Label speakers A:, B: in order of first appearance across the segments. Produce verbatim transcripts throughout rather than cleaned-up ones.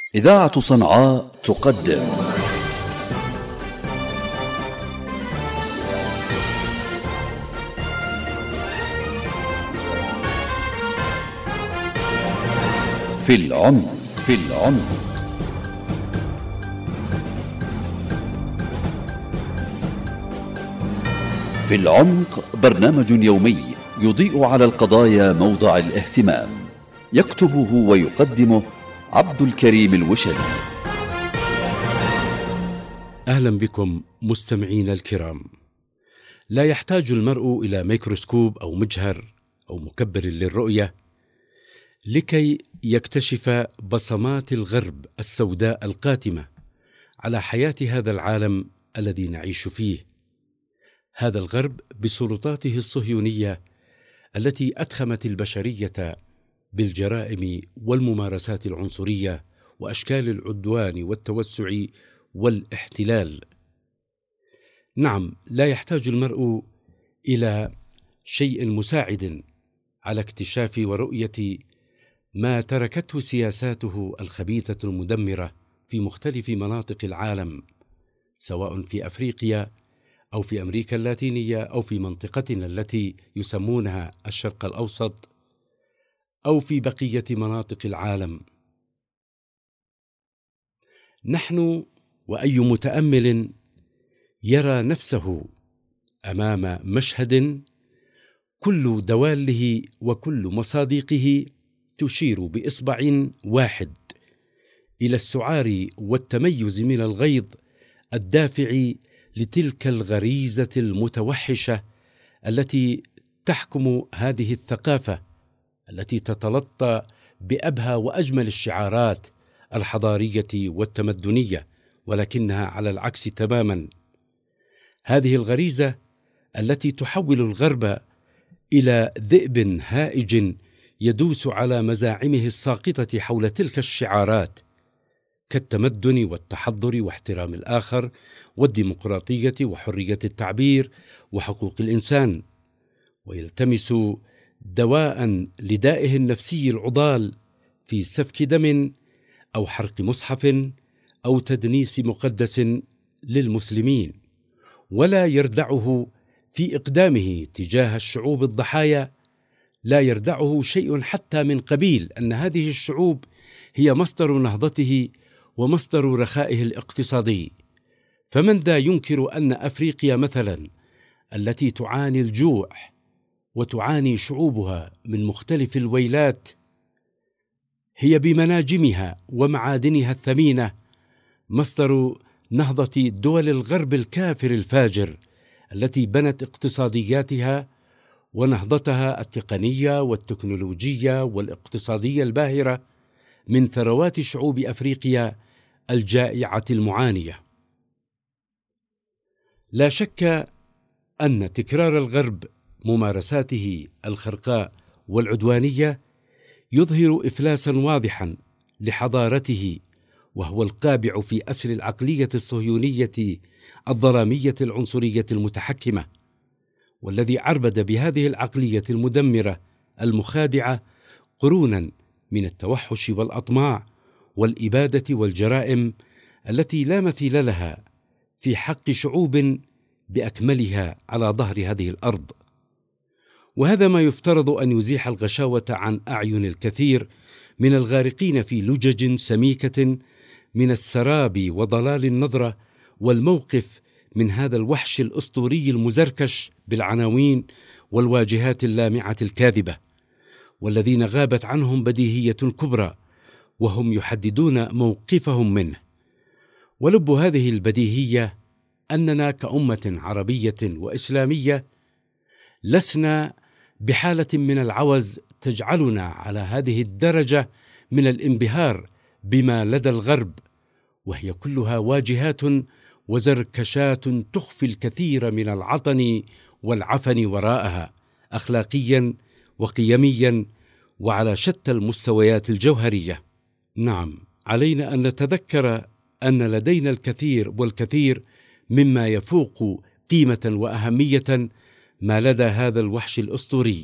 A: إذاعة صنعاء تقدم في العمق في العمق في العمق برنامج يومي يضيء على القضايا موضع الاهتمام، يكتبه ويقدمه عبد الكريم الوشري.
B: أهلا بكم مستمعين الكرام. لا يحتاج المرء إلى ميكروسكوب أو مجهر أو مكبر للرؤية لكي يكتشف بصمات الغرب السوداء القاتمة على حياة هذا العالم الذي نعيش فيه. هذا الغرب بسلطاته الصهيونية التي أدخمت البشرية بالجرائم والممارسات العنصرية وأشكال العدوان والتوسع والاحتلال. نعم، لا يحتاج المرء إلى شيء مساعد على اكتشاف ورؤية ما تركته سياساته الخبيثة المدمرة في مختلف مناطق العالم، سواء في أفريقيا أو في أمريكا اللاتينية أو في منطقتنا التي يسمونها الشرق الأوسط أو في بقية مناطق العالم. نحن وأي متأمل يرى نفسه أمام مشهد كل دواله وكل مصادقه تشير بإصبع واحد إلى السعار والتميز من الغيظ الدافع لتلك الغريزة المتوحشة التي تحكم هذه الثقافة التي تتلطى بأبهى وأجمل الشعارات الحضارية والتمدنية، ولكنها على العكس تماما. هذه الغريزة التي تحول الغرب إلى ذئب هائج يدوس على مزاعمه الساقطة حول تلك الشعارات كالتمدن والتحضر واحترام الآخر والديمقراطية وحرية التعبير وحقوق الإنسان، ويلتمس دواء لدائه النفسي العضال في سفك دم أو حرق مصحف أو تدنيس مقدس للمسلمين، ولا يردعه في إقدامه تجاه الشعوب الضحايا. لا يردعه شيء حتى من قبيل أن هذه الشعوب هي مصدر نهضته ومصدر رخائه الاقتصادي. فمن ذا ينكر أن أفريقيا مثلا التي تعاني الجوع وتعاني شعوبها من مختلف الويلات هي بمناجمها ومعادنها الثمينة مصدر نهضة دول الغرب الكافر الفاجر التي بنت اقتصادياتها ونهضتها التقنية والتكنولوجية والاقتصادية الباهرة من ثروات شعوب أفريقيا الجائعة المعانية. لا شك أن تكرار الغرب ممارساته الخرقاء والعدوانية يظهر إفلاسا واضحا لحضارته، وهو القابع في أسر العقلية الصهيونية الظلامية العنصرية المتحكمة، والذي عربد بهذه العقلية المدمرة المخادعة قرونا من التوحش والأطماع والإبادة والجرائم التي لا مثيل لها في حق شعوب بأكملها على ظهر هذه الأرض. وهذا ما يفترض أن يزيح الغشاوة عن أعين الكثير من الغارقين في لجج سميكة من السراب وضلال النظرة والموقف من هذا الوحش الأسطوري المزركش بالعناوين والواجهات اللامعة الكاذبة، والذين غابت عنهم بديهية كبرى وهم يحددون موقفهم منه. ولب هذه البديهية أننا كأمة عربية وإسلامية لسنا بحالة من العوز تجعلنا على هذه الدرجة من الانبهار بما لدى الغرب، وهي كلها واجهات وزركشات تخفي الكثير من العطن والعفن وراءها أخلاقيا وقيميا وعلى شتى المستويات الجوهرية. نعم، علينا أن نتذكر أن لدينا الكثير والكثير مما يفوق قيمة وأهمية ما لدى هذا الوحش الأسطوري.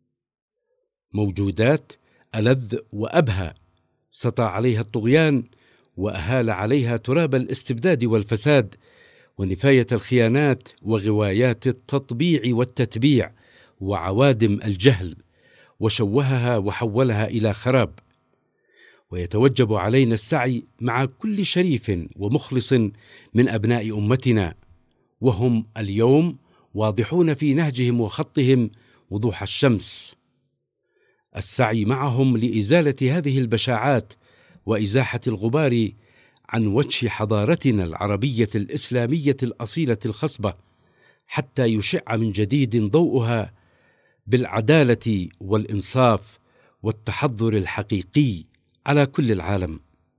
B: موجودات ألذ وأبهى سطى عليها الطغيان وأهال عليها تراب الاستبداد والفساد ونفاية الخيانات وغوايات التطبيع والتتبيع وعوادم الجهل، وشوهها وحولها إلى خراب. ويتوجب علينا السعي مع كل شريف ومخلص من أبناء أمتنا، وهم اليوم واضحون في نهجهم وخطهم وضوح الشمس، السعي معهم لإزالة هذه البشاعات وإزاحة الغبار عن وجه حضارتنا العربية الإسلامية الأصيلة الخصبة، حتى يشع من جديد ضوءها بالعدالة والإنصاف والتحضر الحقيقي على كل العالم.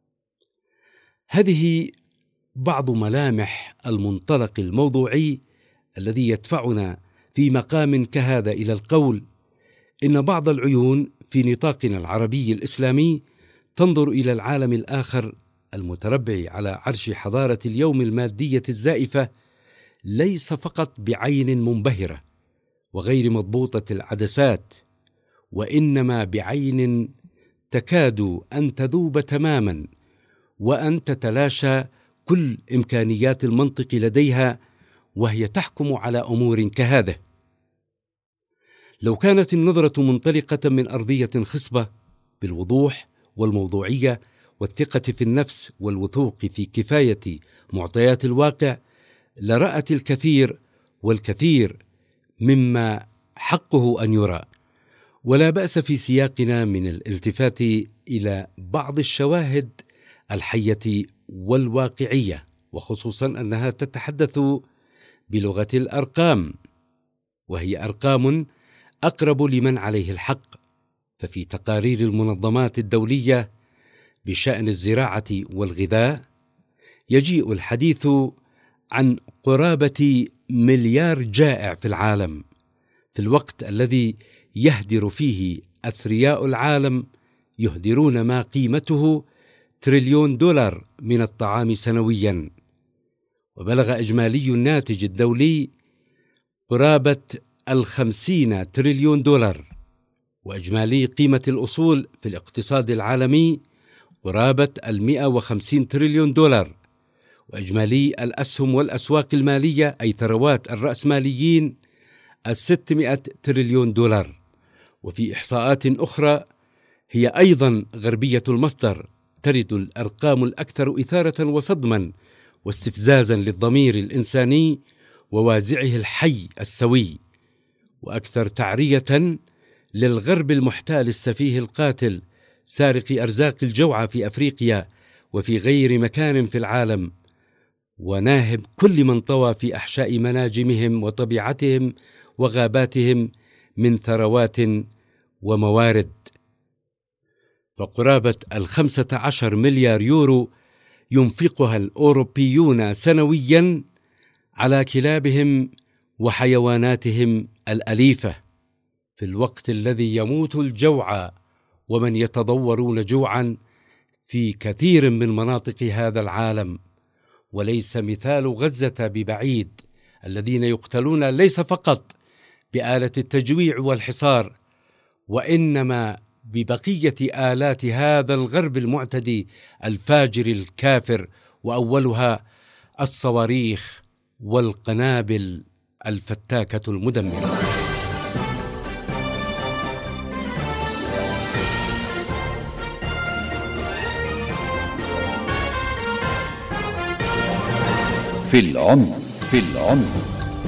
B: هذه بعض ملامح المنطلق الموضوعي الذي يدفعنا في مقام كهذا إلى القول إن بعض العيون في نطاقنا العربي الإسلامي تنظر إلى العالم الآخر المتربع على عرش حضارة اليوم المادية الزائفة ليس فقط بعين منبهرة وغير مضبوطة العدسات، وإنما بعين تكاد أن تذوب تماما وأن تتلاشى كل إمكانيات المنطق لديها، وهي تحكم على أمور كهذه. لو كانت النظرة منطلقة من أرضية خصبة بالوضوح والموضوعية والثقة في النفس والوثوق في كفاية معطيات الواقع، لرأت الكثير والكثير مما حقه أن يرى. ولا بأس في سياقنا من الالتفات إلى بعض الشواهد الحية والواقعية، وخصوصا أنها تتحدث بلغة الأرقام، وهي أرقام أقرب لمن عليه الحق. ففي تقارير المنظمات الدولية بشأن الزراعة والغذاء يجيء الحديث عن قرابة مليار جائع في العالم، في الوقت الذي يهدر فيه أثرياء العالم يهدرون ما قيمته تريليون دولار من الطعام سنويا. وبلغ إجمالي الناتج الدولي قرابة الخمسين تريليون دولار، وإجمالي قيمة الأصول في الاقتصاد العالمي قرابة المئة وخمسين تريليون دولار، وإجمالي الأسهم والأسواق المالية أي ثروات الرأسماليين الستمائة تريليون دولار. وفي إحصاءات أخرى هي أيضا غربية المصدر ترد الأرقام الأكثر إثارة وصدما واستفزازا للضمير الإنساني ووازعه الحي السوي، وأكثر تعرية للغرب المحتال السفيه القاتل سارق أرزاق الجوعى في أفريقيا وفي غير مكان في العالم، وناهب كل من طوى في أحشاء مناجمهم وطبيعتهم وغاباتهم من ثروات وموارد. فقرابة الخمسة عشر مليار يورو ينفقها الأوروبيون سنويا على كلابهم وحيواناتهم الأليفة، في الوقت الذي يموت الجوعى ومن يتضورون جوعا في كثير من مناطق هذا العالم. وليس مثال غزة ببعيد، الذين يقتلون ليس فقط بآلة التجويع والحصار، وإنما ببقية آلات هذا الغرب المعتدي الفاجر الكافر، وأولها الصواريخ والقنابل الفتاكة المدمرة.
A: في العمق في العمق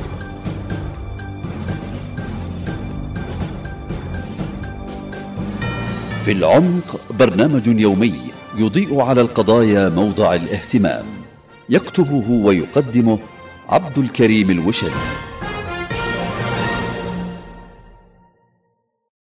A: في العمق برنامج يومي يضيء على القضايا موضع الاهتمام، يكتبه ويقدمه عبد الكريم الوشري.